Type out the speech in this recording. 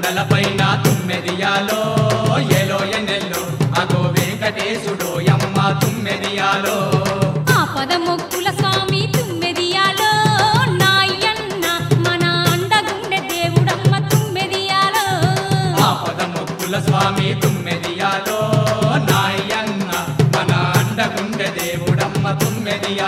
కొండలపైన తుమ్మెదియాలో ఏలో ఎన్నెల్లో అగో వెంకటేశుడు యమ్మ తుమ్మెదియాలో ఆపద మొక్కుల స్వామి తుమ్మెదియాలో నాయన్న మన అండగుండె దేవుడమ్మ తుమ్మెదియాలో ఆపద మొక్కుల స్వామి తుమ్మెదియాలో నాయన్న మన అండగుండె దేవుడమ్మ తుమ్మెదియాలో